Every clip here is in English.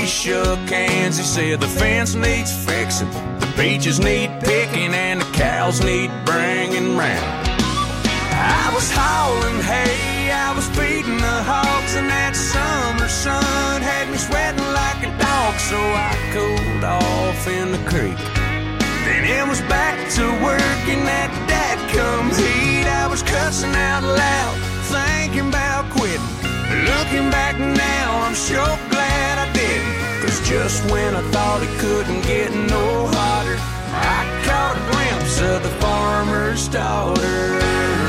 shook hands. He said the fence needs fixing, the peaches need picking, and the cows need bringing round. I was hauling hay, I was feeding the hogs, and that summer sun had me sweating like a dog. So I cooled off in the creek. Then it was back to work in that dadgum heat. I was cussing out loud, thinking about quitting. Looking back now, I'm sure glad I didn't. 'Cause just when I thought it couldn't get no hotter, I caught a glimpse of the farmer's daughter.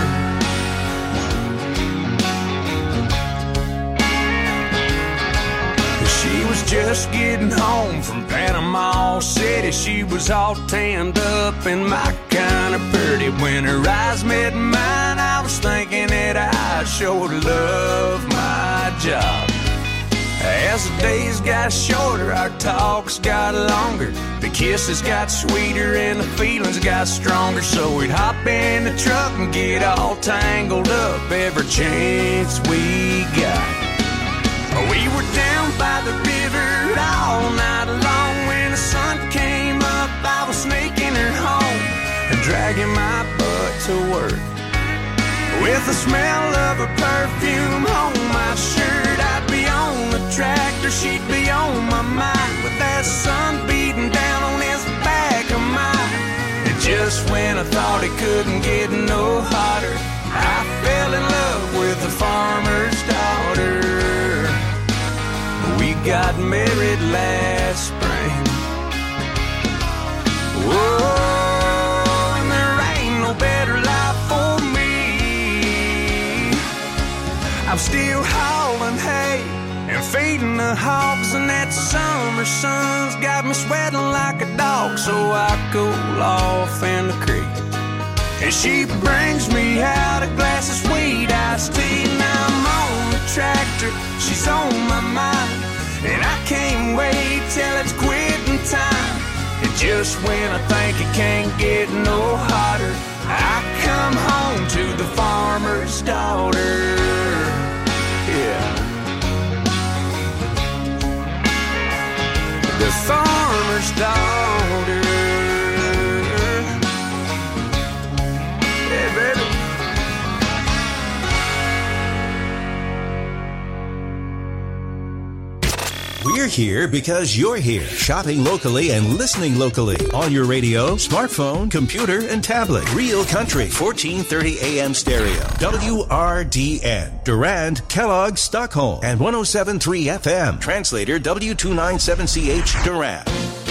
She was just getting home from Panama City. She was all tanned up and my kind of pretty. When her eyes met mine, I was thinking that I sure love my job. As the days got shorter, our talks got longer. The kisses got sweeter and the feelings got stronger. So we'd hop in the truck and get all tangled up every chance we got. We were down by the river all night long. When the sun came up, I was sneaking her home and dragging my butt to work. With the smell of her perfume on my shirt, I'd be on the tractor, she'd be on my mind. With that sun beating down on this back of mine. And just when I thought it couldn't get no hotter, I fell in love with the farmer's daughter. We got married last spring. Whoa, and there ain't no better life for me. I'm still hauling hay and feeding the hogs, and that summer sun's got me sweating like a dog. So I cool off in the creek, and she brings me out a glass of sweet iced tea. Now I'm on the tractor, she's on my mind, and I can't wait till it's quitting time. And just when I think it can't get no hotter, I come home to the farmer's daughter. Yeah. The farmer's daughter. Yeah, baby. We're here because you're here. Shopping locally and listening locally. On your radio, smartphone, computer, and tablet. Real Country, 1430 AM stereo. WRDN. Durand, Kellogg, Stockholm. And 107.3 FM. Translator W297CH, Durand.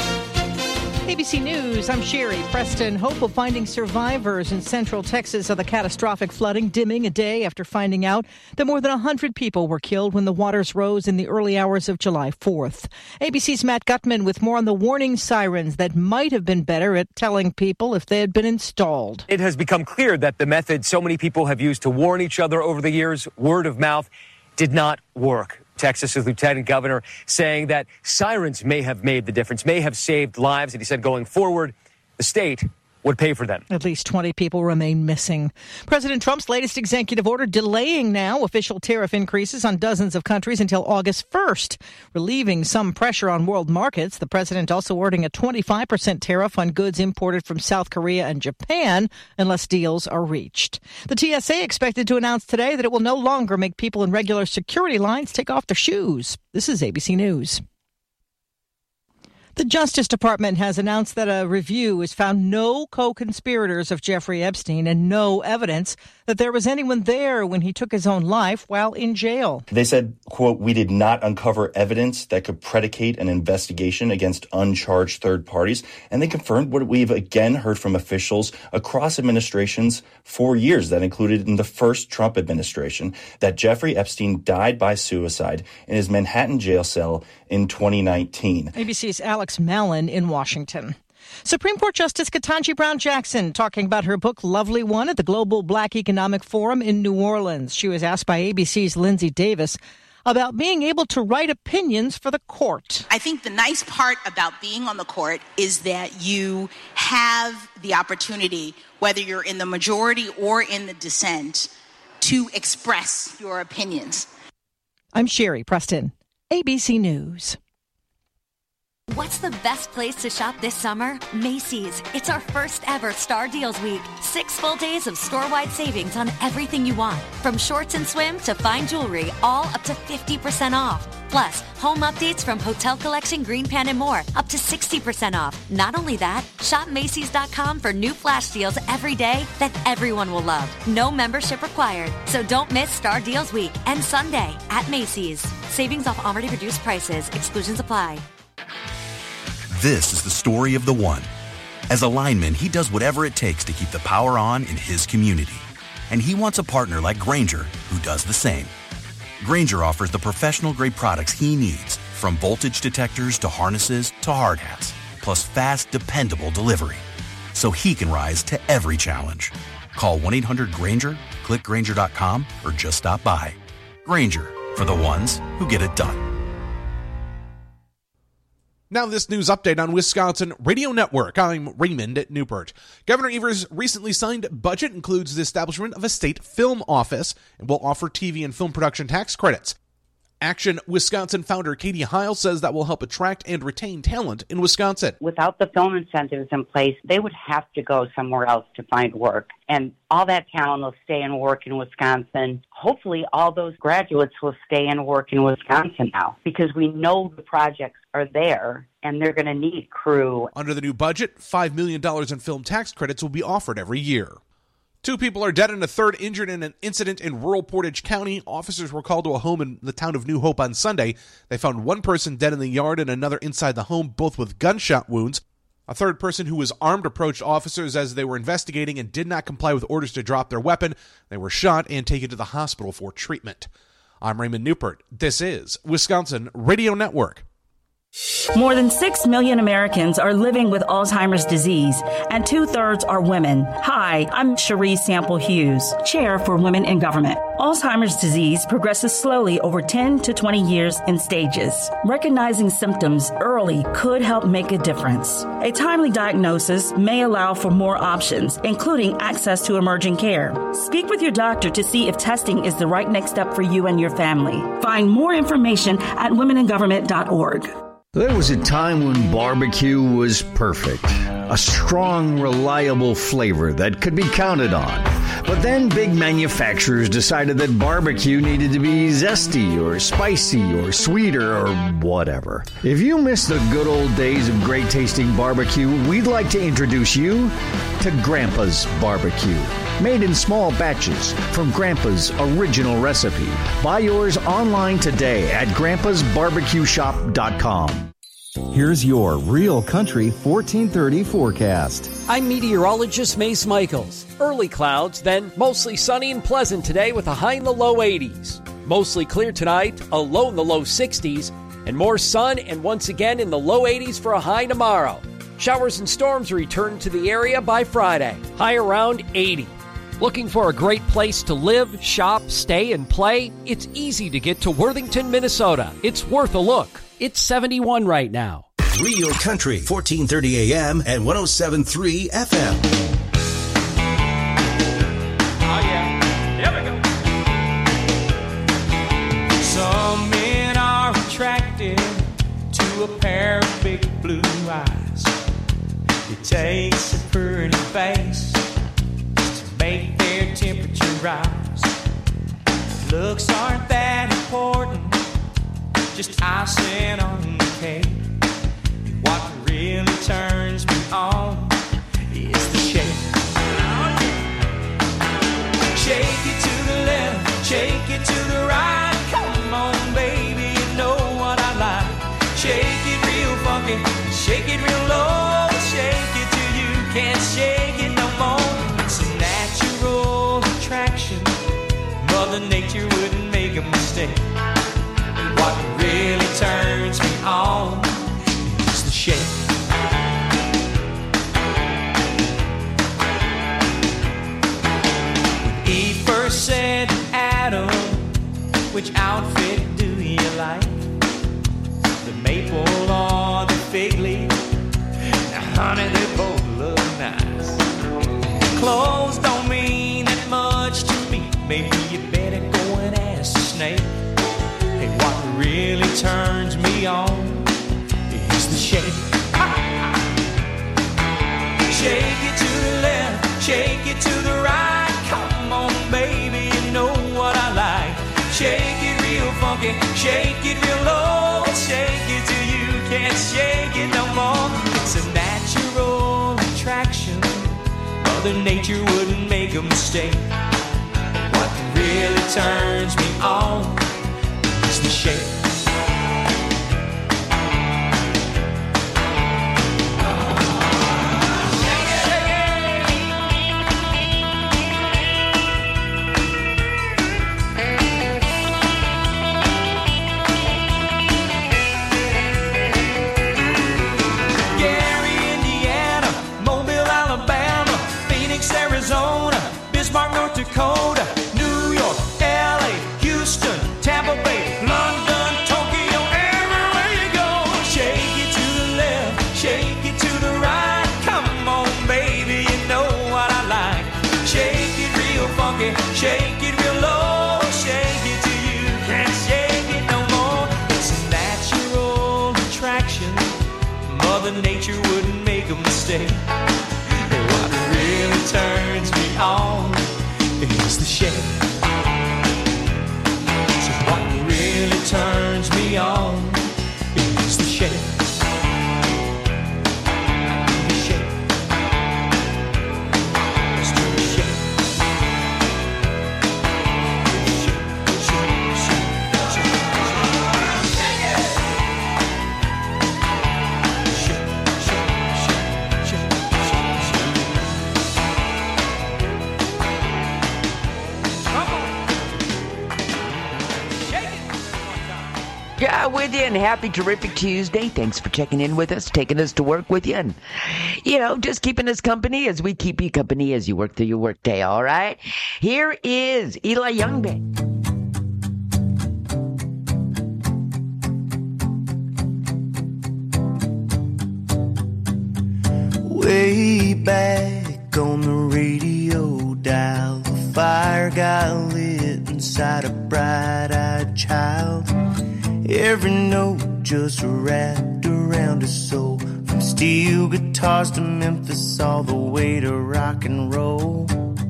ABC News, I'm Sherry Preston. Hope of finding survivors in central Texas of the catastrophic flooding dimming a day after finding out that more than 100 people were killed when the waters rose in the early hours of July 4th. ABC's Matt Gutman with more on the warning sirens that might have been better at telling people if they had been installed. It has become clear that the method so many people have used to warn each other over the years, word of mouth, did not work. Texas's lieutenant governor saying that sirens may have made the difference, may have saved lives. And he said going forward, the state would pay for them. At least 20 people remain missing. President Trump's latest executive order delaying now official tariff increases on dozens of countries until August 1st, relieving some pressure on world markets. The president also ordering a 25% tariff on goods imported from South Korea and Japan unless deals are reached. The TSA expected to announce today that it will no longer make people in regular security lines take off their shoes. This is ABC News. The Justice Department has announced that a review has found no co-conspirators of Jeffrey Epstein and no evidence that there was anyone there when he took his own life while in jail. They said, quote, "We did not uncover evidence that could predicate an investigation against uncharged third parties." And they confirmed what we've again heard from officials across administrations for years, that included in the first Trump administration, that Jeffrey Epstein died by suicide in his Manhattan jail cell in 2019. ABC's Alex Mallon in Washington. Supreme Court Justice Ketanji Brown Jackson talking about her book Lovely One at the Global Black Economic Forum in New Orleans. She was asked by ABC's Lindsay Davis about being able to write opinions for the court. I think the nice part about being on the court is that you have the opportunity, whether you're in the majority or in the dissent, to express your opinions. I'm Sherry Preston, ABC News. What's the best place to shop this summer? Macy's. It's our first ever Star Deals Week. 6 full days of store-wide savings on everything you want. From shorts and swim to fine jewelry, all up to 50% off. Plus, home updates from Hotel Collection, Green Pan, and more, up to 60% off. Not only that, shop Macy's.com for new flash deals every day that everyone will love. No membership required. So don't miss Star Deals Week and Sunday at Macy's. Savings off already reduced prices. Exclusions apply. This is the story of the one. As a lineman, he does whatever it takes to keep the power on in his community. And he wants a partner like Grainger who does the same. Grainger offers the professional-grade products he needs, from voltage detectors to harnesses to hard hats, plus fast, dependable delivery, so he can rise to every challenge. Call 1-800-GRAINGER, click Grainger.com, or just stop by. Grainger, for the ones who get it done. Now this news update on Wisconsin Radio Network. I'm Raymond at Newport. Governor Evers' recently signed budget includes the establishment of a state film office and will offer TV and film production tax credits. Action Wisconsin founder Katie Heil says that will help attract and retain talent in Wisconsin. Without the film incentives in place, they would have to go somewhere else to find work. And all that talent will stay and work in Wisconsin. Hopefully all those graduates will stay and work in Wisconsin now, because we know the projects are there and they're going to need crew. Under the new budget, $5 million in film tax credits will be offered every year. 2 people are dead and a third injured in an incident in rural Portage County. Officers were called to a home in the town of New Hope on Sunday. They found one person dead in the yard and another inside the home, both with gunshot wounds. A third person who was armed approached officers as they were investigating and did not comply with orders to drop their weapon. They were shot and taken to the hospital for treatment. I'm Raymond Newport. This is Wisconsin Radio Network. More than 6 million Americans are living with Alzheimer's disease, and 2/3 are women. Hi, I'm Cherie Sample Hughes, Chair for Women in Government. Alzheimer's disease progresses slowly over 10 to 20 years in stages. Recognizing symptoms early could help make a difference. A timely diagnosis may allow for more options, including access to emerging care. Speak with your doctor to see if testing is the right next step for you and your family. Find more information at womeningovernment.org. There was a time when barbecue was perfect. A strong, reliable flavor that could be counted on. But then big manufacturers decided that barbecue needed to be zesty or spicy or sweeter or whatever. If you miss the good old days of great tasting barbecue, we'd like to introduce you to Grandpa's Barbecue. Made in small batches from Grandpa's original recipe. Buy yours online today at grandpasbarbecueshop.com. Here's your Real Country 1430 forecast. I'm meteorologist Mace Michaels. Early clouds, then mostly sunny and pleasant today with a high in the low 80s. Mostly clear tonight, a low in the low 60s, and more sun and once again in the low 80s for a high tomorrow. Showers and storms return to the area by Friday, high around 80. Looking for a great place to live, shop, stay, and play? It's easy to get to Worthington, Minnesota. It's worth a look. It's 71 right now. Real Country, 1430 AM and 107.3 FM. Oh, yeah. There we go. Some men are attracted to a pair of big blue eyes. It takes a pretty face to make their temperature rise. Looks aren't that important, just icing on the cake. What really turns me on is the shake. Shake it to the left, shake it to the right. Come on, baby, you know what I like. Shake it real funky, shake it real low. Shake it till you can't shake it no more. It's a natural attraction. Mother Nature wouldn't make a mistake. What really turns me on is the shake. When Eve first said, Adam, which outfit do you like? The maple or the fig leaf? Now, honey, they both look nice. Clothes don't mean that much to me. Maybe you better go and ask the snake. Hey, what really turns me on is the shake. shake. Shake it to the left, shake it to the right. Come on, baby, you know what I like. Shake it real funky, shake it real low. Shake it till you can't shake it no more. It's a natural attraction. Mother Nature wouldn't make a mistake. What really turns me on is the shake. Dakota, New York, LA, Houston, Tampa Bay, London, Tokyo, everywhere you go. Shake it to the left, shake it to the right. Come on, baby, you know what I like. Shake it real funky, shake it real low. Shake it till you can't shake it no more. It's a natural attraction. Mother Nature wouldn't make a mistake. What really turns me on is the shake. So what really turns me on is the shake. The shake. Let's do the shake. Shake, shake, shake, shake, shake it. Shake, shake, shake, shake, shake, shake. Yeah, with you, and happy terrific Tuesday. Thanks for checking in with us, taking us to work with you, and, just keeping us company as we keep you company as you work through your workday, all right? Here is Eli Youngman. Way back on the radio dial, the fire got lit inside a bright-eyed child. Every note just wrapped around his soul, from steel guitars to Memphis, all the way to rock and roll.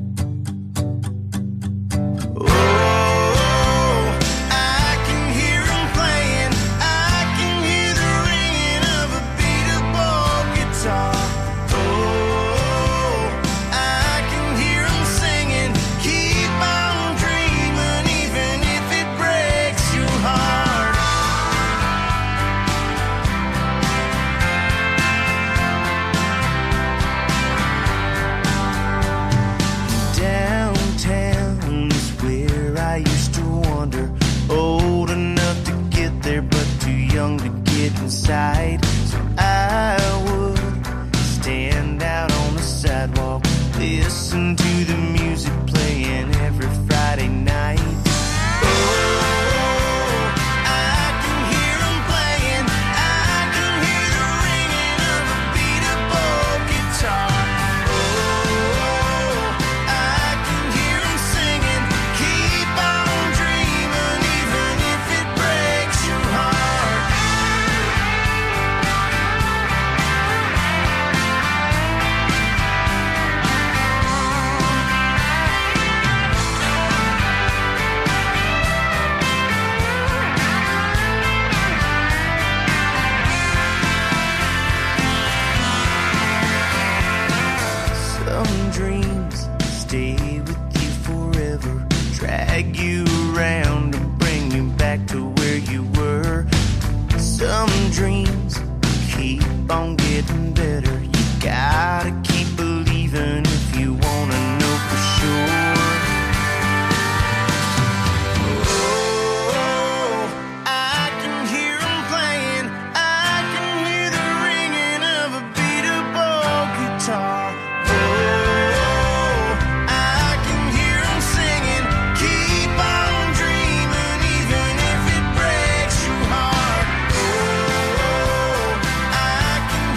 Inside, so I would stand out on the sidewalk, listen to the music playing every Friday night.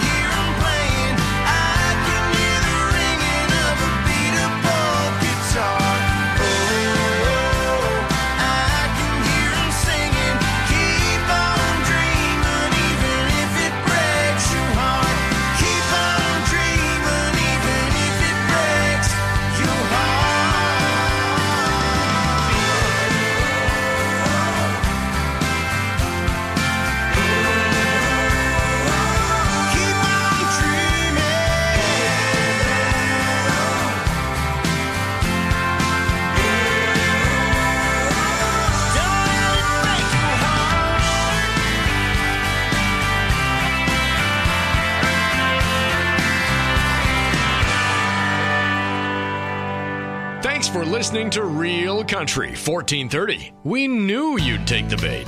Guitar. for listening to Real Country 1430. We knew you'd take the bait.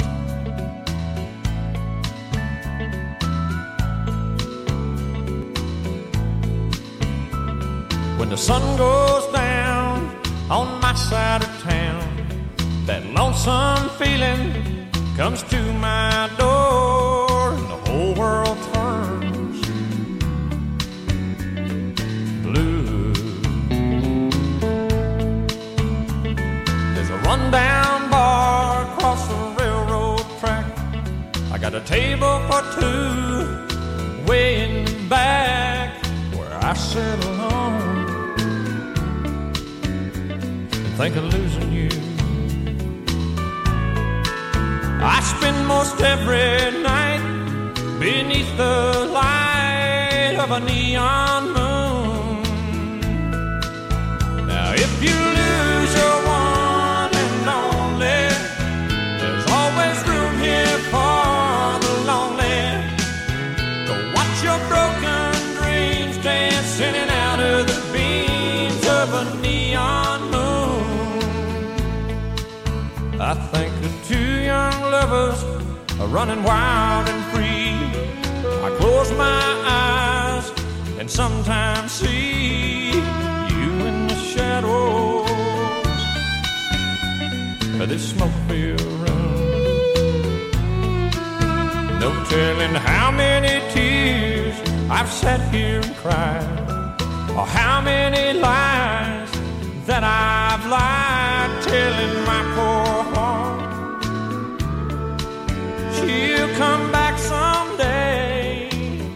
When the sun goes down on my side of town, that lonesome feeling comes to my door, and the whole world turns blue. There's a rundown bar across the railroad track. I got a table for two way in the back where I sit alone and think of losing you. I spend most every night beneath the light of a neon moon. Now if you lose your one and only, there's always room here for the lonely. To watch your broken dreams dance in and out of the beams of a neon moon. I think of two young lovers are running wild and free. I close my eyes and sometimes see you in the shadows of this smoke-filled room. No telling how many tears I've sat here and cried, or how many lies that I've lied, telling my poor heart she'll come back someday.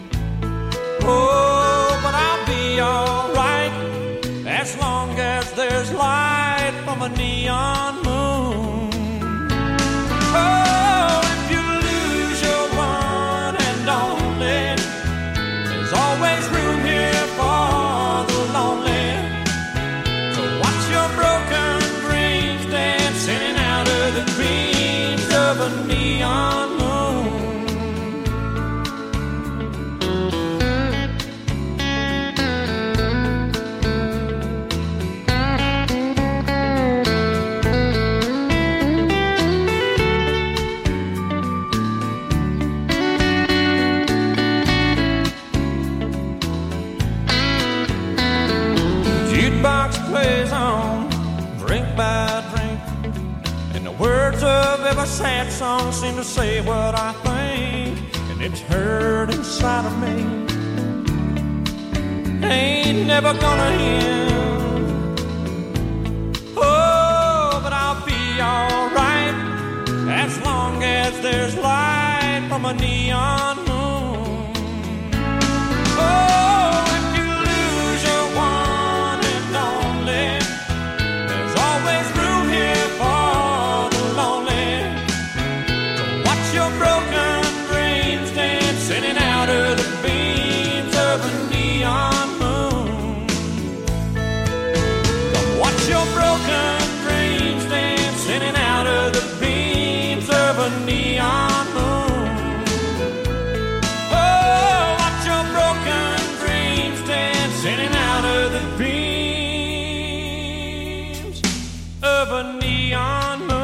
Oh, but I'll be alright as long as there's light from a neon moon. Oh, if you lose your one and only, there's always room here for the lonely. So watch your broken dreams dance in and out of the dreams of a neon moon. Plays on, drink by drink, and the words of every sad song seem to say what I think, and it's hurt inside of me. Ain't never gonna end. Oh, but I'll be alright as long as there's light from a neon moon. Oh, if you lose your one, there's always room here for the lonely. To watch your broken dreams dance in and out of the beams of a neon moon. To watch your broken dreams dance in and out of the beams of a neon moon. Oh, watch your broken dreams dance in and out of the beams of a neon moon.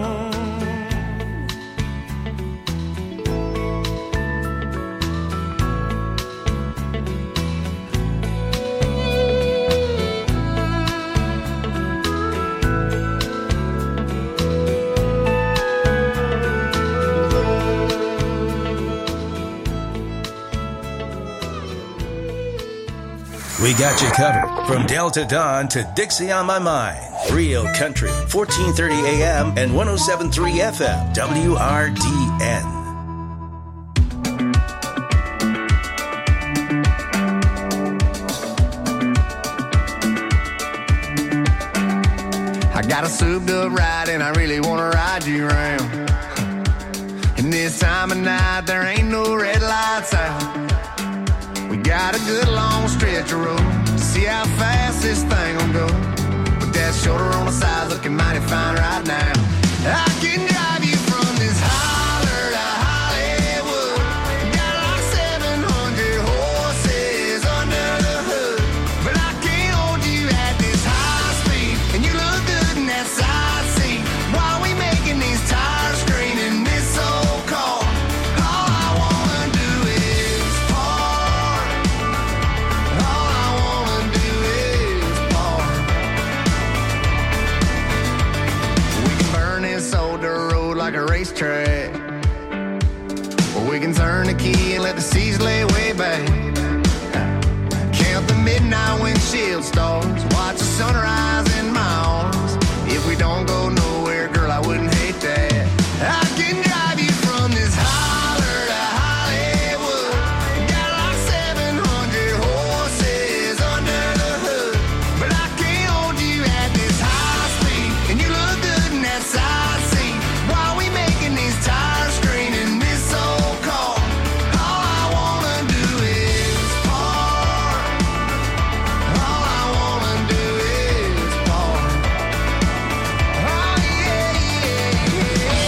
We got you covered from Delta Dawn to Dixie on My Mind. Real Country, 1430 AM and 107.3 FM, WRDN. I got a souped up ride and I really want to ride you around. And this time of night there ain't no red lights out. We got a good long stretch of road to see how fast this thing will go. With that shoulder on the side looking mighty fine right now. I can drive you from this holler to Hollywood. Got like 700 horses under the hood. But I can't hold you at this high speed. And you look me and let the seas lay way back. Count the midnight windshield stars, watch the sunrise in my arms. If we don't go nowhere, girl, I wouldn't hate that. I can drive you from this holler to Hollywood. Got like 700 horses under the hood, but I can't hold you at this high speed. And you look good in that side seat. While we making these tires screaming this old car, all I wanna do is park. All I wanna do is park. Oh yeah, yeah,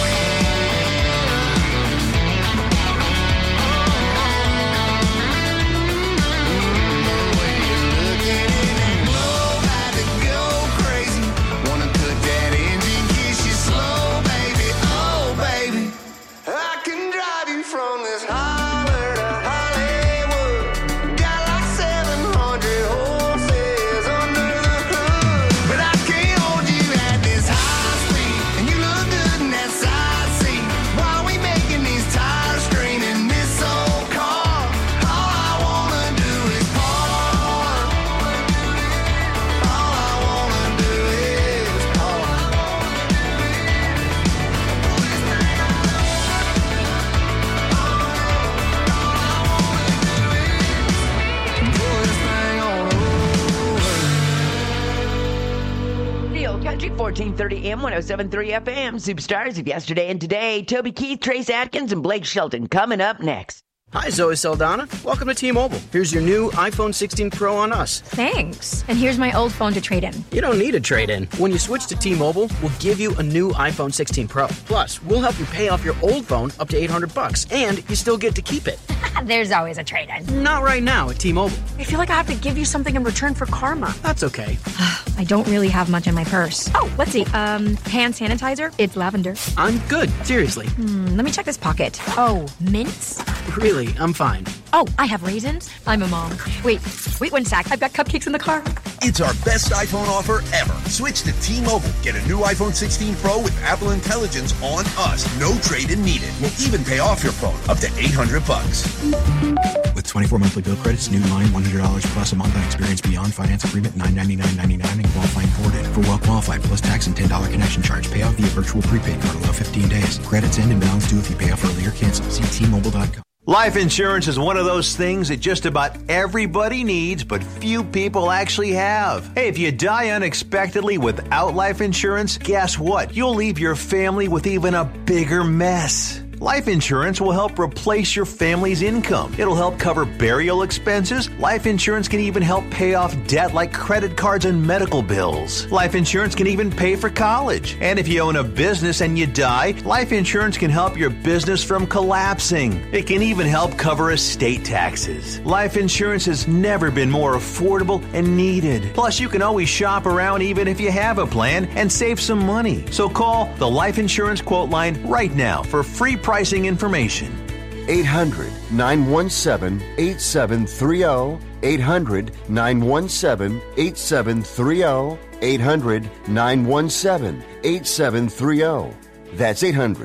I can drive you from this holler to Hollywood. Got like 700 horses under the hood, but I can't hold you at this high speed. And you look good in that side seat. While we making these tires screaming this old car, all I wanna do is park. All I wanna do is park. Real Country 1430 M 107.3 FM. Superstars of yesterday and today. Toby Keith, Trace Atkins, and Blake Shelton coming up next. Hi, Zoe Saldana. Welcome to T-Mobile. Here's your new iPhone 16 Pro on us. Thanks. And here's my old phone to trade in. You don't need a trade-in. When you switch to T-Mobile, we'll give you a new iPhone 16 Pro. Plus, we'll help you pay off your old phone up to $800, and you still get to keep it. There's always a trade-in. Not right now at T-Mobile. I feel like I have to give you something in return for karma. That's okay. I don't really have much in my purse. Oh, let's see. Hand sanitizer. It's lavender. I'm good. Seriously. Let me check this pocket. Oh, mints? Really, I'm fine. Oh, I have raisins. I'm a mom. Wait one sec. I've got cupcakes in the car. It's our best iPhone offer ever. Switch to T-Mobile. Get a new iPhone 16 Pro with Apple Intelligence on us. No trade-in needed. We'll even pay off your phone up to $800. With 24 monthly bill credits, new line, $100 plus a month on experience beyond finance agreement, $999.99 and qualifying forwarded. For well qualified plus tax and $10 connection charge. Pay off via virtual prepaid card. Allow 15 days. Credits end and balance due if you pay off early or cancel. See T-Mobile.com. Life insurance is one of those things that just about everybody needs, but few people actually have. Hey, if you die unexpectedly without life insurance, guess what? You'll leave your family with even a bigger mess. Life insurance will help replace your family's income. It'll help cover burial expenses. Life insurance can even help pay off debt like credit cards and medical bills. Life insurance can even pay for college. And if you own a business and you die, life insurance can help your business from collapsing. It can even help cover estate taxes. Life insurance has never been more affordable and needed. Plus, you can always shop around even if you have a plan and save some money. So call the Life Insurance Quote Line right now for free pricing information. 800-917-8730. 800-917-8730. 800-917-8730. That's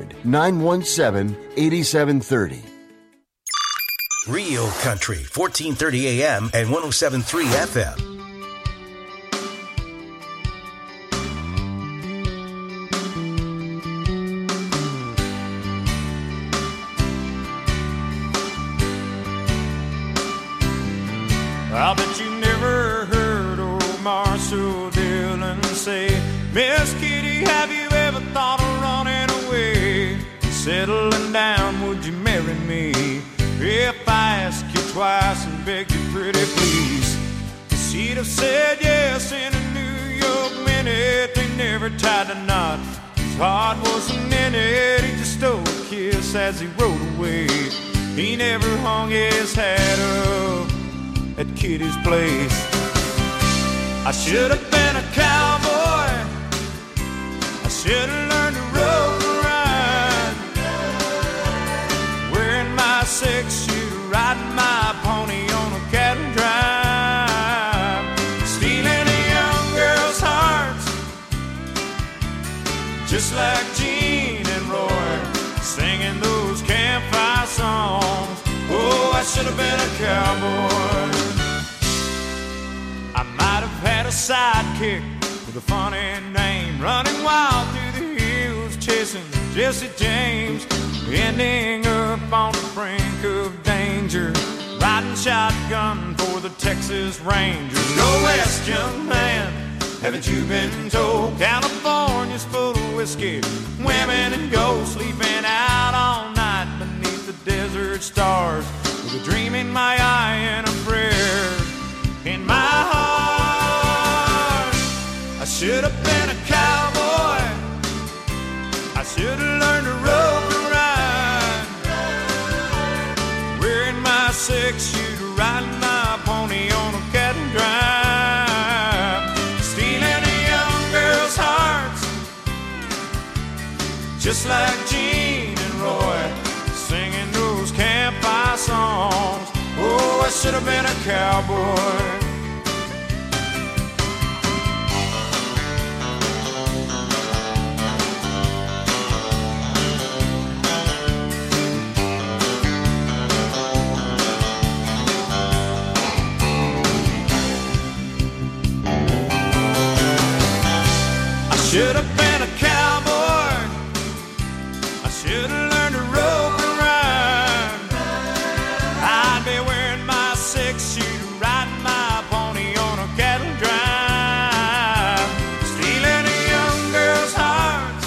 800-917-8730. Real Country, 1430 AM and 107.3 FM. I bet you never heard old Marshall Dillon say, Miss Kitty, have you ever thought of running away? Settling down, would you marry me? If I ask you twice and beg you pretty please. She'd have said yes in a New York minute. They never tied a knot. His heart wasn't in it. He just stole a kiss as he rode away. He never hung his hat up at Kitty's place. I should have been a cowboy. I should have learned to rope and ride, wearing my six-shooter, riding my pony on a cattle drive, stealing a young girl's hearts, just like Gene and Roy, singing those campfire songs. Oh, I should have been a cowboy. I might have had a sidekick with a funny name, running wild through the hills, chasing Jesse James, ending up on the brink of danger, riding shotgun for the Texas Rangers. Go west, young man, haven't you been told? California's full of whiskey, women and gold, sleeping out all night beneath the desert stars, with a dream in my eye and a prayer in my heart. I should have been a cowboy, I should have learned to rope and ride, wearing my 6-shooter, riding my pony on a cattle drive, stealing a young girl's hearts, just like Gene and Roy, singing those campfire songs. Oh, I should have been a cowboy. Should have been a cowboy, I should have learned to rope and ride, I'd be wearing my 6-shooter, riding my pony on a cattle drive, stealing a young girl's heart,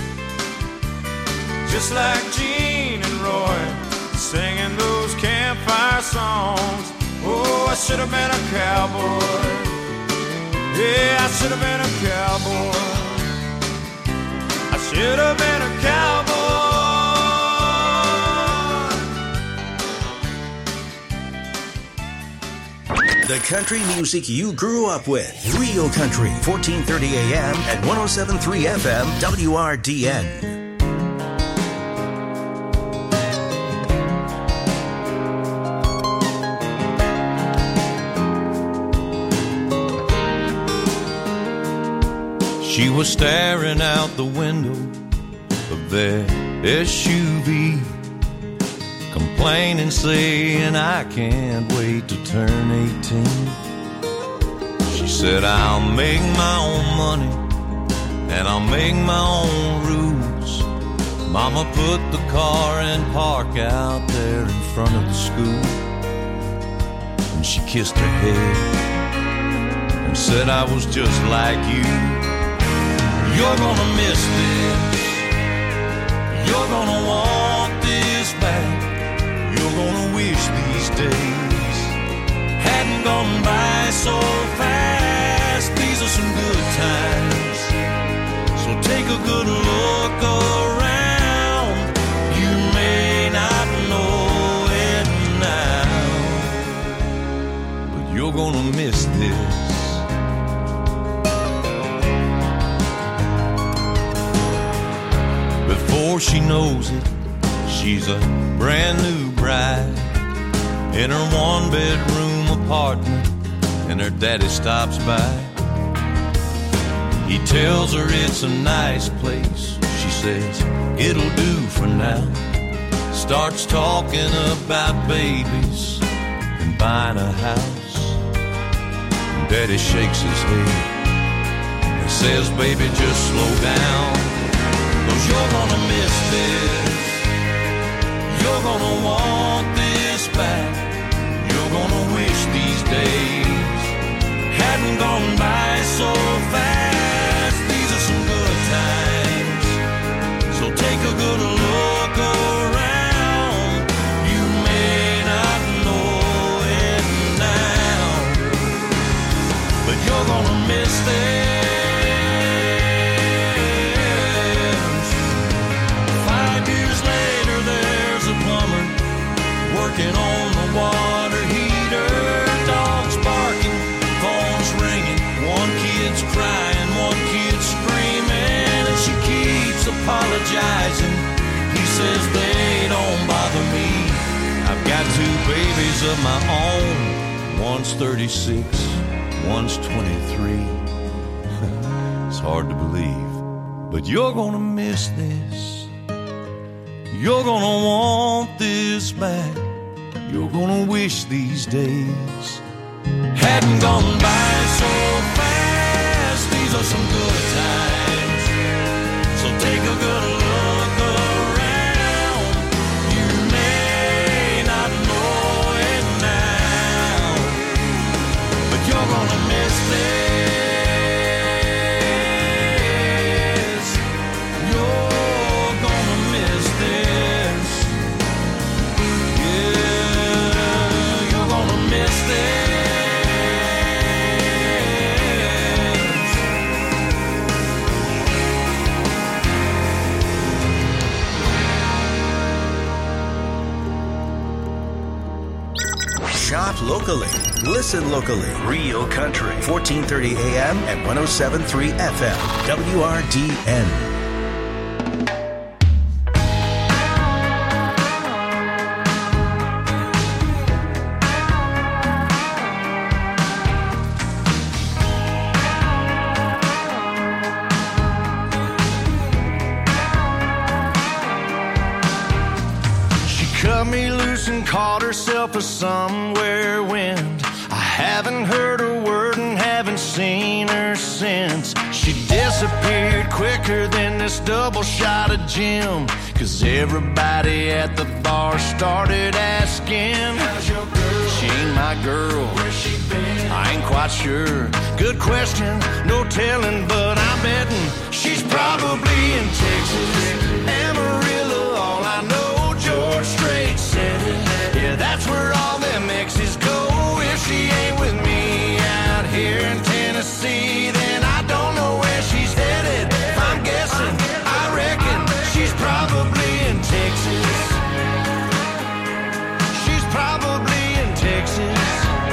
just like Gene and Roy, singing those campfire songs. Oh, I should have been a cowboy. Yeah, I should have been a cowboy. I should have been a cowboy. The country music you grew up with. Real Country, 1430 AM and 107.3 FM, WRDN. She was staring out the window of their SUV, complaining, saying, I can't wait to turn 18. She said, I'll make my own money and I'll make my own rules. Mama put the car in park out there in front of the school, and she kissed her head and said, I was just like you. You're gonna miss this, you're gonna want this back, you're gonna wish these days hadn't gone by so fast. These are some good times, so take a good look around. You may not know it now, but you're gonna miss this. Before she knows it, she's a brand new bride in her one-bedroom apartment, and her daddy stops by. He tells her it's a nice place. She says, it'll do for now. Starts talking about babies and buying a house. And daddy shakes his head and says, baby, just slow down. 'Cause you're gonna miss this, you're gonna want this back, you're gonna wish these days hadn't gone by so fast. These are some good times, so take a good look around. You may not know it now, but you're gonna miss this. Working on the water heater, dogs barking, phones ringing, one kid's crying, one kid's screaming, and she keeps apologizing. He says they don't bother me, I've got 2 babies of my own, one's 36, one's 23. It's hard to believe, but you're gonna miss this. You're gonna want this back, you're gonna wish these days hadn't gone by so fast. These are some good times, so take a good look around. You may not know it now, but you're gonna miss this. You're gonna miss this. Yeah, you're gonna miss this. Shop locally. Listen locally. Real Country. 1430 AM and 107.3 FM. WRDN. She cut me loose and caught herself a somewhere wind. I haven't heard a word and haven't seen her since. She disappeared quicker than this double shot of gin. 'Cause everybody at the bar started asking, how's your girl? She ain't my girl. Where's she been? I ain't quite sure. Good question, no telling, but I'm betting she's probably in Texas. Amarillo, all I know, George Strait said it. Yeah, that's where all them exes go. If she ain't with me out here in Tennessee, then I don't know where she's headed. If I'm guessing, I reckon she's probably in Texas. She's probably in Texas.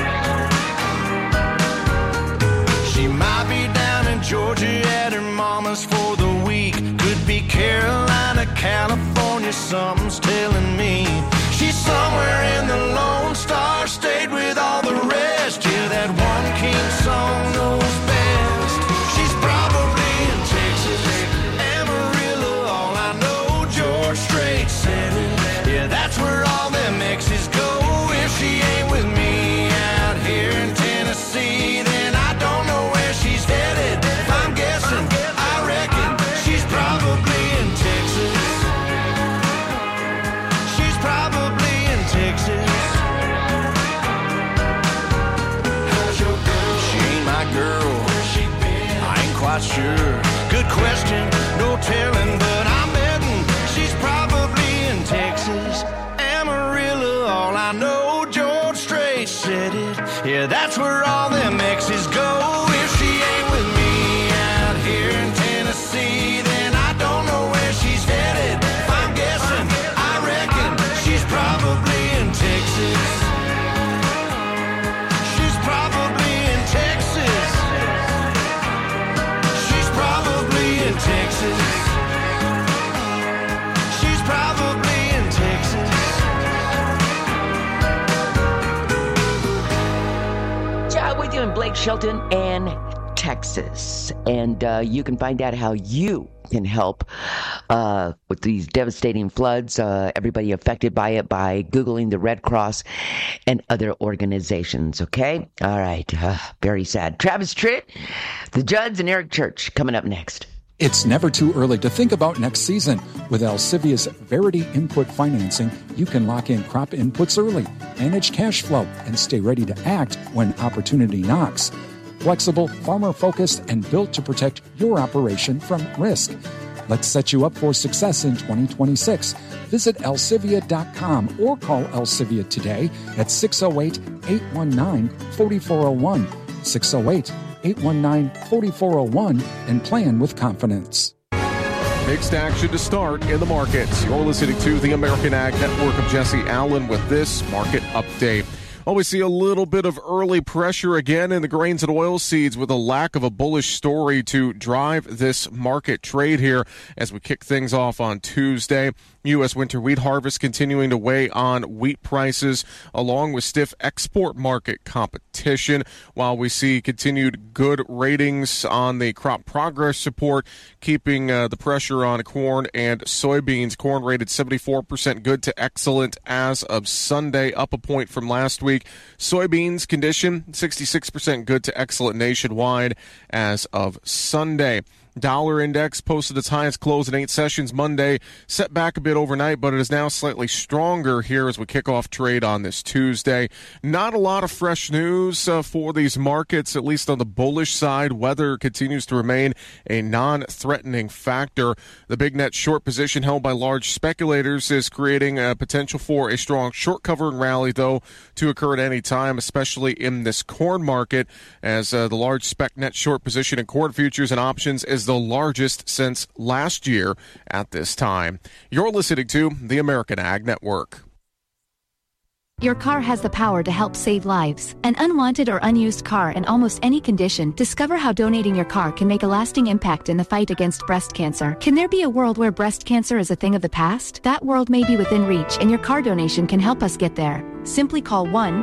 She might be down in Georgia at her mama's for the week. Could be Carolina, California, something's telling me. She's somewhere in the Lone Star State with all the rest. Yeah, that one king song knows best. She's probably in Texas. Amarillo, all I know, George Strait said it. Yeah, that's where all them exes go. If she ain't with me out here in Tennessee, then I don't know where she's headed. If I'm guessing, I reckon she's probably in Texas. She's probably in Texas. How's your girl? She ain't my girl. Where's she been? I ain't quite sure. Good question, no telling, but I'm betting she's probably in Texas. Amarillo, all I know, George Strait said it. Yeah, that's where all them exes go. If she ain't with me out here in Tennessee, then I don't know where she's headed. If I'm guessing, I reckon she's probably in Texas. She's probably in Texas. She's probably in Texas. She's probably in Texas. Chat with you in Blake Shelton and Texas. And you can find out how you can help with these devastating floods, everybody affected by it, by Googling the Red Cross and other organizations, okay? All right, very sad. Travis Tritt, the Judds, and Eric Church coming up next. It's never too early to think about next season. With Alcivia's Verity Input Financing, you can lock in crop inputs early, manage cash flow, and stay ready to act when opportunity knocks. Flexible, farmer-focused, and built to protect your operation from risk. Let's set you up for success in 2026. Visit Alcivia.com or call Alcivia today at 608-819-4401. 608-819-4401 and plan with confidence. Mixed action to start in the markets. You're listening to the American Ag Network. of Jesse Allen with this market update. Well, we see a little bit of early pressure again in the grains and oilseeds with a lack of a bullish story to drive this market trade here as we kick things off on Tuesday. U.S. winter wheat harvest continuing to weigh on wheat prices, along with stiff export market competition, while we see continued good ratings on the crop progress report, keeping the pressure on corn and soybeans. Corn rated 74% good to excellent as of Sunday, up a point from last week. Soybeans condition 66% good to excellent nationwide as of Sunday. Dollar index posted its highest close in 8 sessions Monday, set back a bit overnight, but it is now slightly stronger here as we kick off trade on this Tuesday. Not a lot of fresh news for these markets, at least on the bullish side. Weather continues to remain a non-threatening factor. The big net short position held by large speculators is creating a potential for a strong short covering rally, though, to occur at any time, especially in this corn market, as the large spec net short position in corn futures and options is the largest since last year at this time. You're listening to the American Ag Network. Your car has the power to help save lives. An unwanted or unused car in almost any condition. Discover how donating your car can make a lasting impact in the fight against breast cancer. Can there be a world where breast cancer is a thing of the past? That world may be within reach, and your car donation can help us get there. Simply call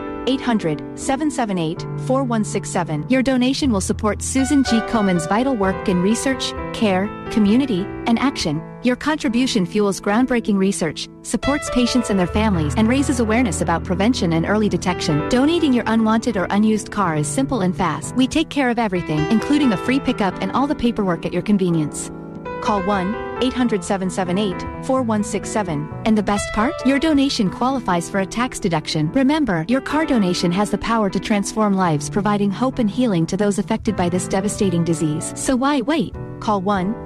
1-800-778-4167. Your donation will support Susan G. Komen's vital work in research, care, community, and action. Your contribution fuels groundbreaking research, supports patients and their families, and raises awareness about prevention and early detection. Donating your unwanted or unused car is simple and fast. We take care of everything, including a free pickup and all the paperwork at your convenience. Call 1-800-778-4167. And the best part? Your donation qualifies for a tax deduction. Remember, your car donation has the power to transform lives, providing hope and healing to those affected by this devastating disease. So why wait? Call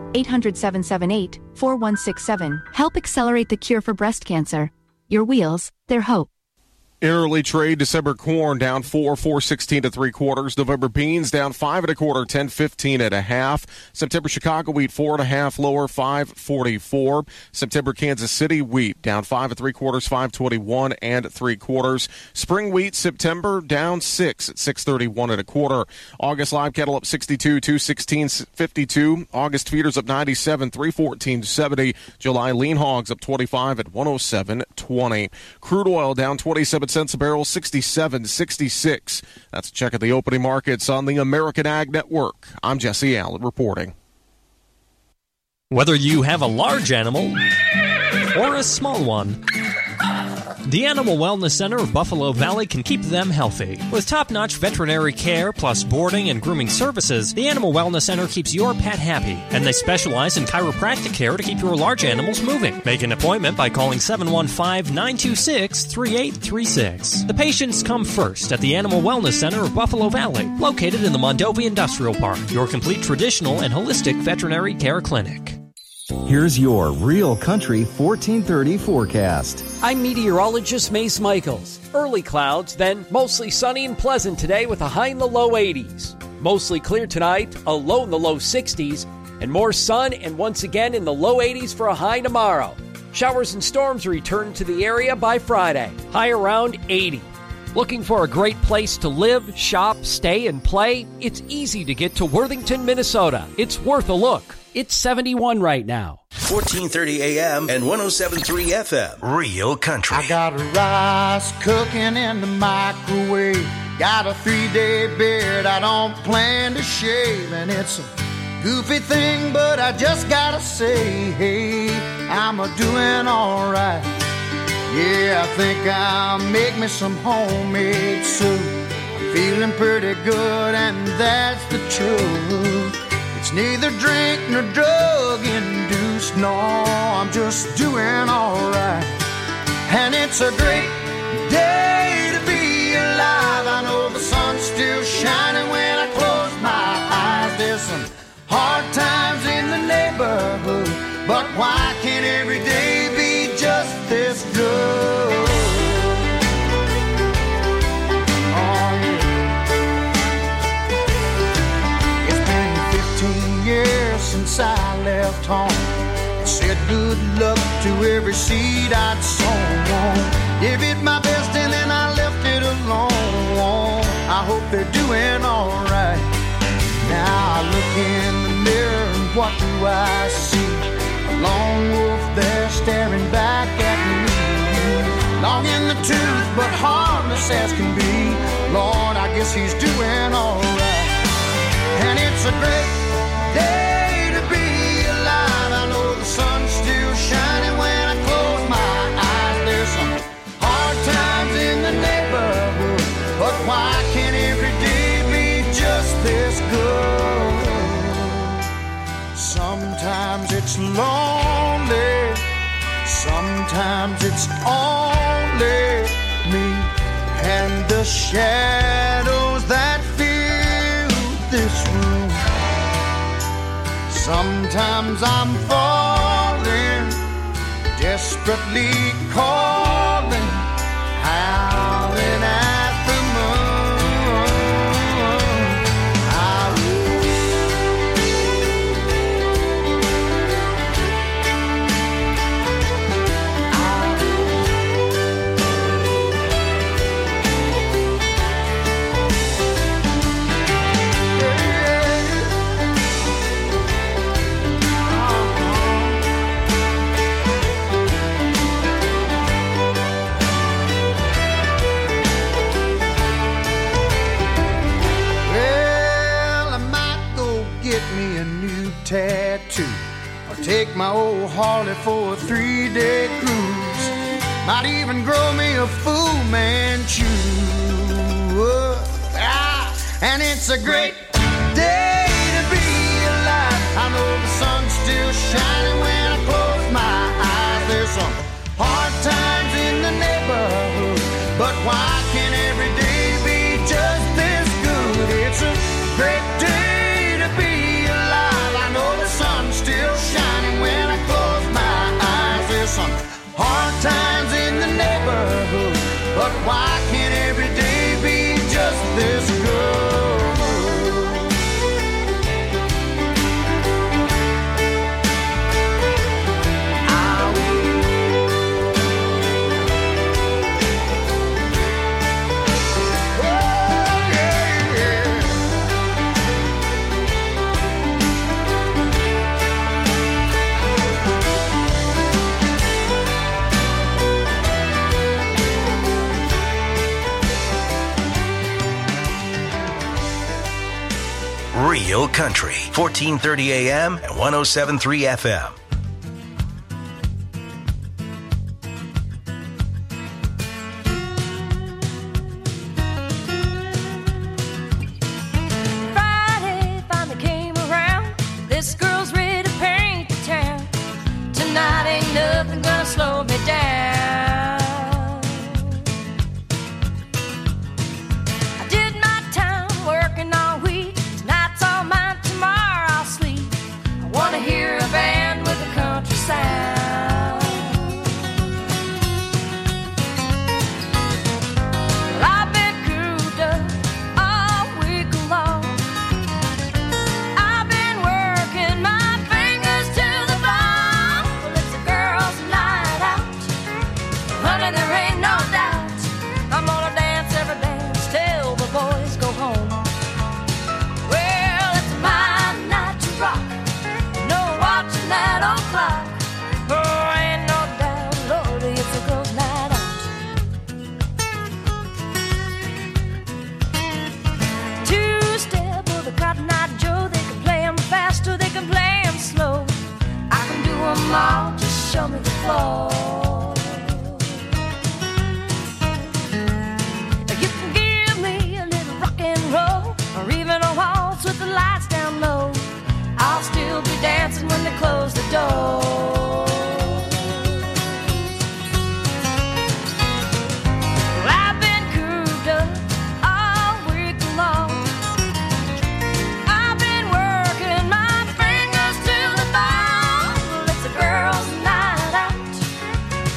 1-800-778-4167. Help accelerate the cure for breast cancer. Your wheels, their hope. In early trade, December corn down 4.16 3/4. November beans down 5 1/4, 10.15 1/2. September Chicago wheat 4 1/2 lower, 5.44. September Kansas City wheat down 5 3/4, 5.21 3/4. Spring wheat September down 6 at 6.31 1/4. August live cattle up 62, 216.52. August feeders up 97, 314.70. July lean hogs up 25 at 107.20. Crude oil down 27 cents a barrel, 67.66. That's a check of the opening markets on the American Ag Network. I'm Jesse Allen reporting. Whether you have a large animal or a small one, the Animal Wellness Center of Buffalo Valley can keep them healthy. With top-notch veterinary care plus boarding and grooming services, the Animal Wellness Center keeps your pet happy, and they specialize in chiropractic care to keep your large animals moving. Make an appointment by calling 715-926-3836. The patients come first at the Animal Wellness Center of Buffalo Valley, located in the Mondovi Industrial Park, your complete traditional and holistic veterinary care clinic. Here's your Real Country 1430 forecast. I'm meteorologist Mace Michaels. Early clouds, then mostly sunny and pleasant today with a high in the low 80s. Mostly clear tonight, a low in the low 60s, and more sun and once again in the low 80s for a high tomorrow. Showers and storms return to the area by Friday, high around 80. Looking for a great place to live, shop, stay, and play? It's easy to get to Worthington, Minnesota. It's worth a look. It's 71 right now. 1430 AM and 107.3 FM. Real Country. I got rice cooking in the microwave. Got a 3-day beard I don't plan to shave. And it's a goofy thing, but I just gotta say, hey, I'm a-doing alright. Yeah, I think I'll make me some homemade soup. I'm feeling pretty good, and that's the truth. It's neither drink nor drug induced, no, I'm just doing alright. And it's a great day to be alive. I know the sun's still shining when I close my eyes. There's some hard times in the neighborhood, but why can't every day be just this good? Since I left home, said good luck to every seed I'd sown. Give it my best and then I left it alone. I hope they're doing alright. Now I look in the mirror and what do I see? A Lone wolf there staring back at me. Long in the tooth, but harmless as can be. Lord, I guess he's doing alright. And it's a great day to be alive. I know the sun's still shining when I close my eyes. There's some hard times in the neighborhood, but why can't every day be just this good? Sometimes it's lonely, sometimes it's only me and the shadows that fill this room. Sometimes I'm falling, desperately calling, howling at the tattoo, or take my old Harley for a 3-day cruise. Might even grow me a Fu Manchu. And it's a great day to be alive. I know the sun's still shining when I close my eyes. There's some hard times in the neighborhood, but why can't every day be just this good? It's a great day to be alive. I know the sun's still shining when I close my eyes. There's some hard times in the neighborhood, but why can't every day be just this good? Real Country, 1430 AM and 107.3 FM. Friday finally came around. This girl's ready to paint the town. Tonight ain't nothing gonna slow me down. I did my time working all week. Tonight's all mine, tomorrow I'll sleep. I wanna hear a band with a country sound. Well, I've been cooped up all week long. I've been working my fingers to the bone. Well, it's a girl's night out. Honey, there ain't no doubt. I'm gonna dance every dance till the boys go home. Well, it's my night to rock. No watching that old clock. Oh, ain't no doubt, Lordy, it's a girl's night out. Two-step with a Cotton Eye Joe. They can play 'em fast or they can play 'em slow. I can do 'em all, just show me the floor. You can give me a little rock and roll, or even a waltz with the lights down low. I'll still be dancing when they close the door. Well, I've been cooped up all week long. I've been working my fingers to the bone. Well, it's a girl's night out.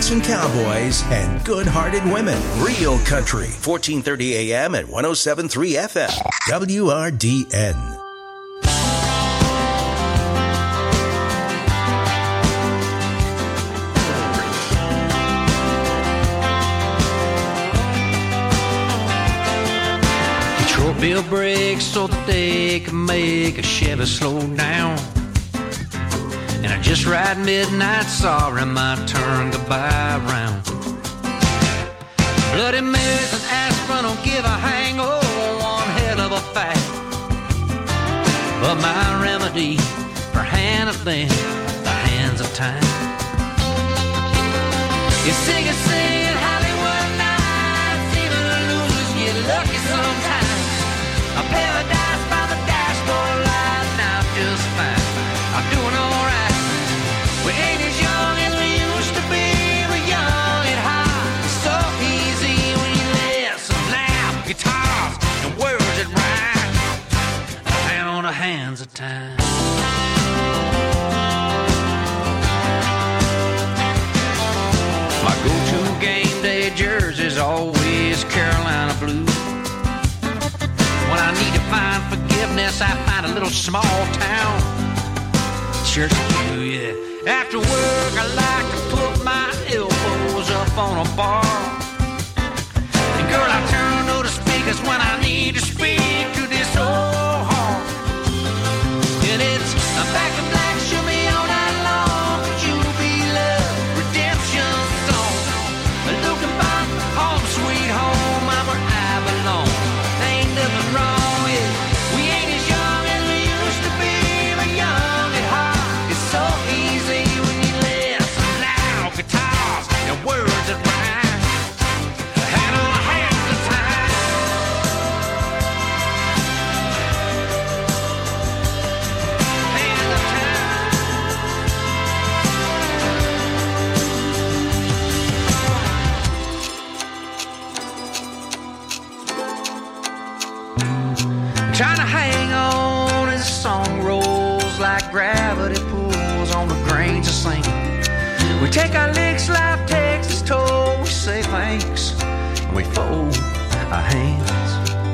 cowboys and cowboys and good-hearted women. Real Country, 1430 AM and 107.3 FM. WRDN. Bill brakes so that they can make a Chevy slow down. And I just ride midnight, sorry my turn goodbye round. Bloody Marys and aspirin don't give a hangover, one hell of a fact. But my remedy for handling the hands of time is sing Hollywood nights. Even losers get lucky sometimes. A paradise by the dashboard light, now just fine. I'm doing alright. We ain't as young as we used to be. We're young and hot. It's so easy when you listen loud guitars and words that rhyme. A hand on the hands of time. My go-to game day jersey's always Carolina blue. When I need to find forgiveness, I find a little small town church do, yeah. After work, I like to put my elbows up on a bar. And girl, I turn to the speakers when I need to speak to this old heart. And it's a back in black, show me all night long. Could you be love, redemption song? Looking back, home sweet home, I'm where I belong. Ain't nothing wrong with it. We ain't as young as we used to be. We're young at heart. It's so easy when you listen loud guitars and words that rhyme. Hand on a hand of time. Hand of trying to hang on as the song rolls like gravity pulls on the grains of sand. We take our licks, life takes its toll. We say thanks and we fold our hands.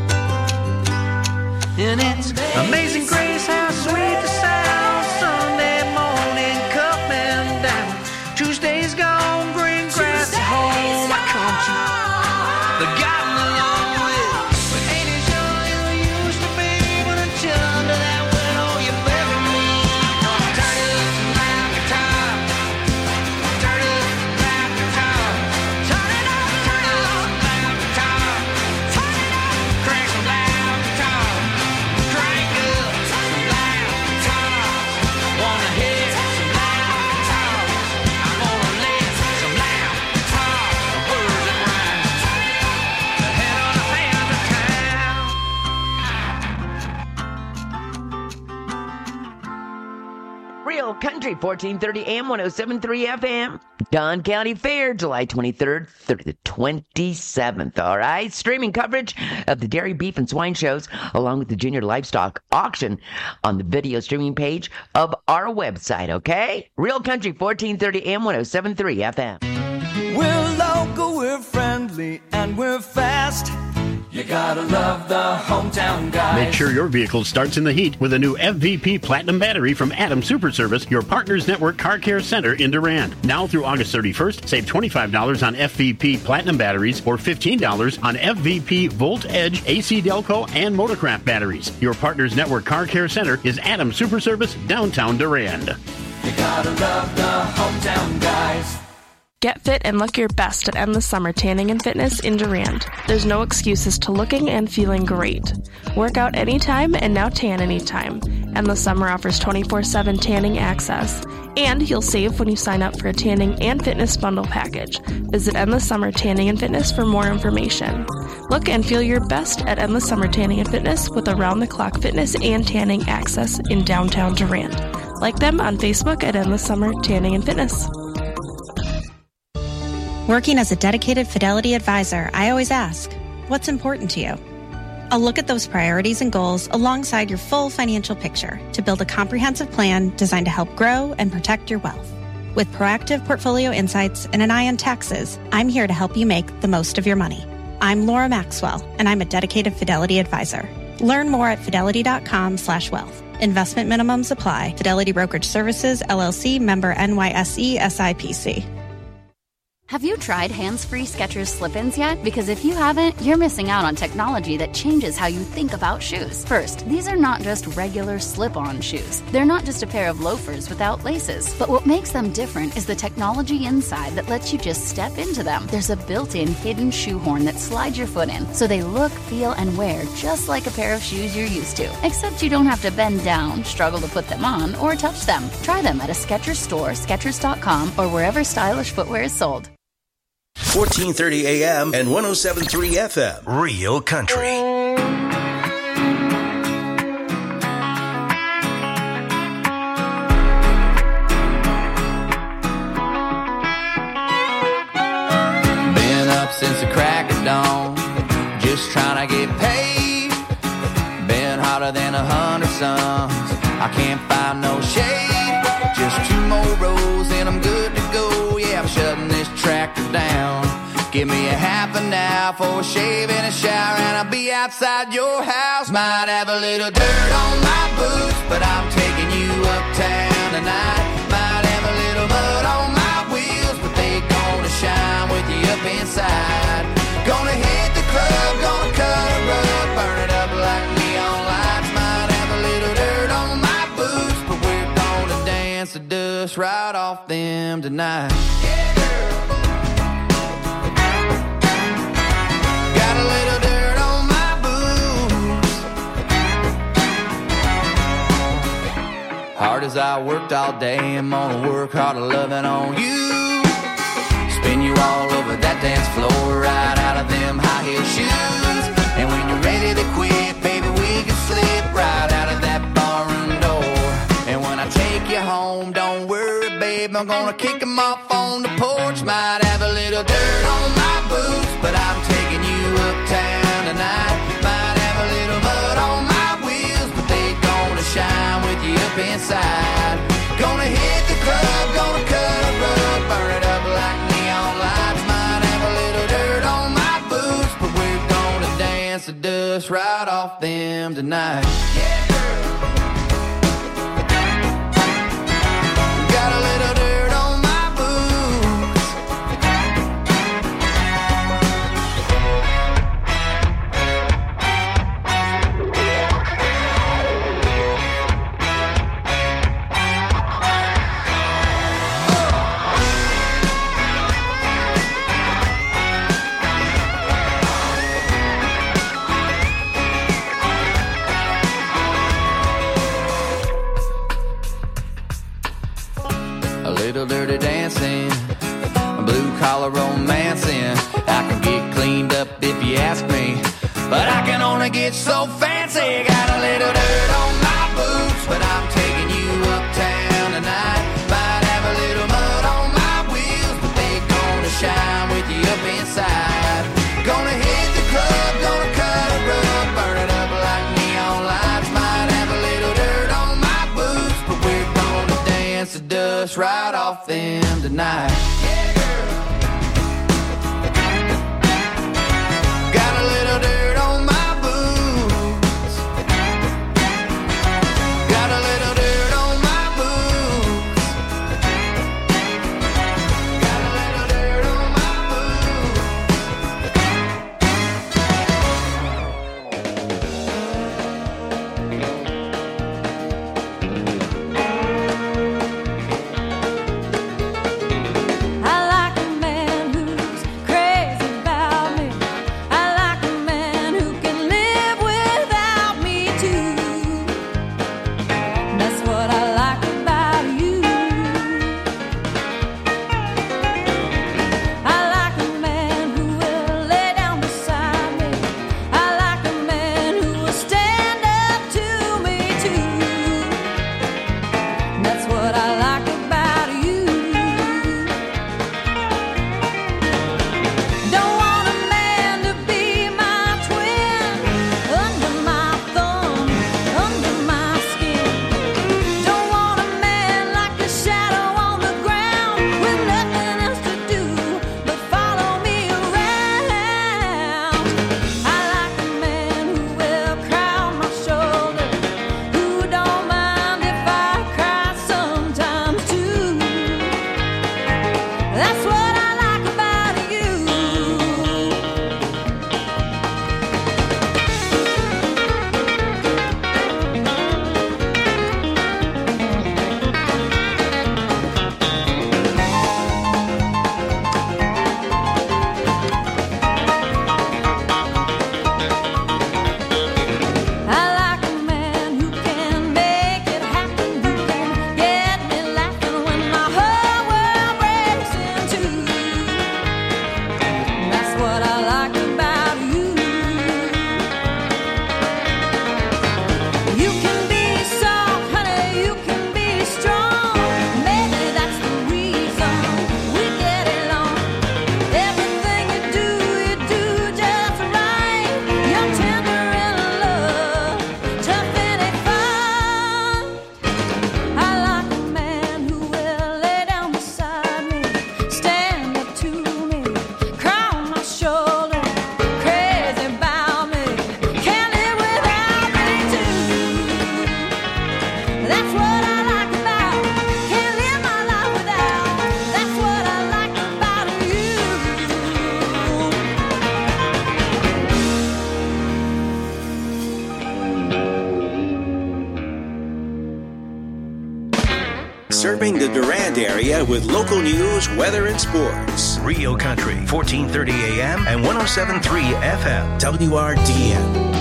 And it's amazing grace how sweet the sound. Sunday morning coming down. Tuesday's gone, green grass is home. I come to the gotten along with. Country, 1430 AM, 107.3 FM. Don County Fair, July 23rd through the 27th. All right. Streaming coverage of the dairy, beef, and swine shows, along with the junior livestock auction on the video streaming page of our website. Okay. Real Country, 1430 AM, 107.3 FM. We're local, we're friendly, and we're fast. You gotta love the hometown guys. Make sure your vehicle starts in the heat with a new FVP Platinum battery from Adam Super Service, your Partners Network Car Care Center in Durand. Now through August 31st, save $25 on FVP Platinum batteries or $15 on FVP Volt Edge, AC Delco, and Motorcraft batteries. Your Partners Network Car Care Center is Adam Super Service, downtown Durand. You gotta love the hometown guys. Get fit and look your best at Endless Summer Tanning and Fitness in Durand. There's no excuses to looking and feeling great. Work out anytime and now tan anytime. Endless Summer offers 24/7 tanning access. And you'll save when you sign up for a tanning and fitness bundle package. Visit Endless Summer Tanning and Fitness for more information. Look and feel your best at Endless Summer Tanning and Fitness with around-the-clock fitness and tanning access in downtown Durand. Like them on Facebook at Endless Summer Tanning and Fitness. Working as a dedicated Fidelity advisor, I always ask, what's important to you? I'll look at those priorities and goals alongside your full financial picture to build a comprehensive plan designed to help grow and protect your wealth. With proactive portfolio insights and an eye on taxes, I'm here to help you make the most of your money. I'm Laura Maxwell, and I'm a dedicated Fidelity advisor. Learn more at fidelity.com/wealth. Investment minimums apply. Fidelity Brokerage Services, LLC, member NYSE, SIPC. Have you tried hands-free Skechers slip-ins yet? Because if you haven't, you're missing out on technology that changes how you think about shoes. First, these are not just regular slip-on shoes. They're not just a pair of loafers without laces. But what makes them different is the technology inside that lets you just step into them. There's a built-in hidden shoehorn that slides your foot in, so they look, feel, and wear just like a pair of shoes you're used to. Except you don't have to bend down, struggle to put them on, or touch them. Try them at a Skechers store, Skechers.com, or wherever stylish footwear is sold. 1430 AM and 107.3 FM. Real Country. Been up since the crack of dawn, just trying to get paid. Been hotter than 100 suns, I can't find no shade. Just 2 more rows and I'm good to go. Yeah, I'm shutting this tractor down. Give me a half an hour for a shave and a shower, and I'll be outside your house. Might have a little dirt on my boots, but I'm taking you uptown tonight. Might have a little mud on my wheels, but they gonna shine with you up inside. Gonna hit the club, gonna cut a rug, burn it up like neon lights. Might have a little dirt on my boots, but we're gonna dance the dust right off them tonight. Yeah, girl. Got a little dirt on my boots. Hard as I worked all day, I'm gonna work harder loving on you. Spin you all over that dance floor, right out of them high heel shoes. And when you're ready to quit, baby, we can slip right out of that barroom door. And when I take you home, don't worry, babe, I'm gonna kick them off on the porch. Might have a little dirt on my boots, but I'm taking you uptown tonight. Might have a little mud on my wheels, but they gonna shine with you up inside. Gonna hit the club, gonna cut a rug, burn it up like neon lights. Might have a little dirt on my boots, but we're gonna dance the dust right off them tonight. Yeah, girl. Got a little dirt on my boots. Little dirty dancing, blue collar romancing. I can get cleaned up if you ask me, but I can only get so fancy. Got a little dirt on my boots, but I'm taking you uptown tonight. Might have a little mud on my wheels, but they gonna shine with you up inside. Gonna hit the club, gonna cut a rug, burn it up like neon lights. Might have a little dirt on my boots, but we're gonna dance the dust right off them tonight. Yeah, girl. Got a little dirt on my boots. Got a little dirt on my boots. Got a little dirt on my serving the Durand area with local news, weather, and sports. Rio Country, 1430 AM and 107.3 FM. WRDN.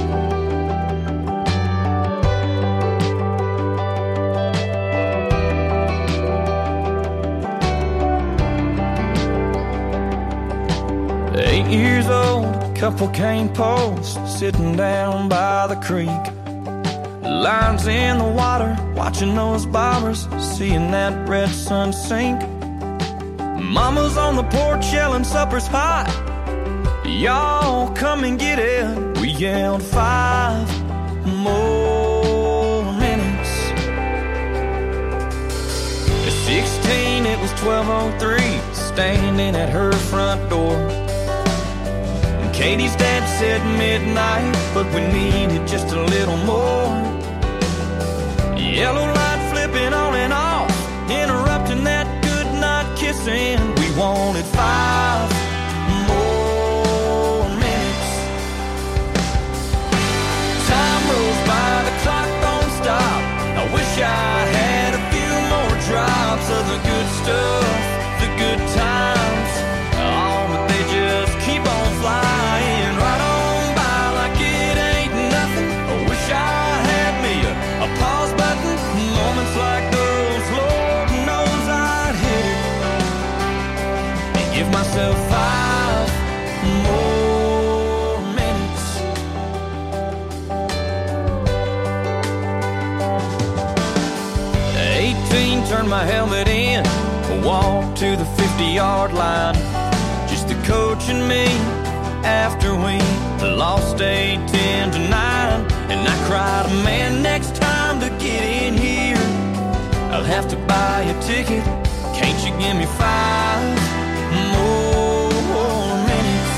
Years old, couple cane posts sitting down by the creek. Lines in the water, watching those bobbers, seeing that red sun sink. Mama's on the porch yelling supper's hot. Y'all come and get it. We yelled 5 more minutes. At 16 it was 12:03, standing at her front door. Katie's dad said midnight, but we needed just a little more. Yellow light flipping on and off, interrupting that good night kissing. We wanted 5 more minutes. Time rolls by, the clock don't stop. I wish I had a few more drops of the good stuff, the good times. Oh, but they just keep on flying. Like those, Lord knows I'd hit it and give myself 5 more minutes. 18, turned my helmet in, walked to the 50-yard line. Just the coach and me after we lost 8-10-9. And I cried, man, next time to get in here I'll have to buy a ticket. Can't you give me 5 more minutes?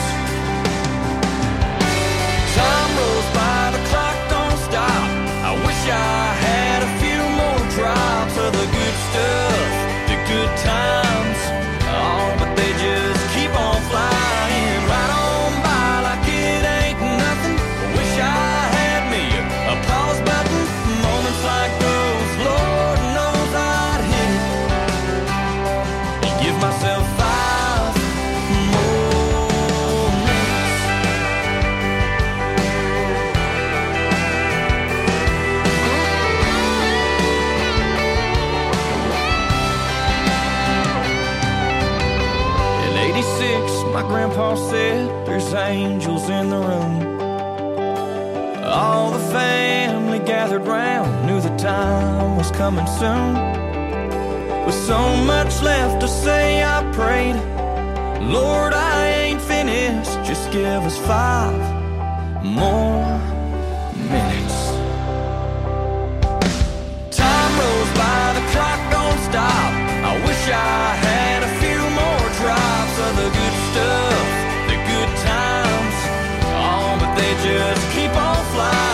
Time rolls by, the clock don't stop. I wish I had a few more drops of the good stuff, the good times. Oh, but they just keep on flying right on by like it ain't nothing. Wish I had me a pause button. Moments like those, Lord knows I'd hit it and give myself 5 more minutes. In '86, my grandpa said there's angels in the room. All the family gathered round, knew the time was coming soon. With so much left to say, I prayed, Lord, I ain't finished, just give us 5 more minutes. Time rolls by, the clock don't stop. I wish I had a few more drops of the good stuff, the good times. Oh, but they just keep on flying.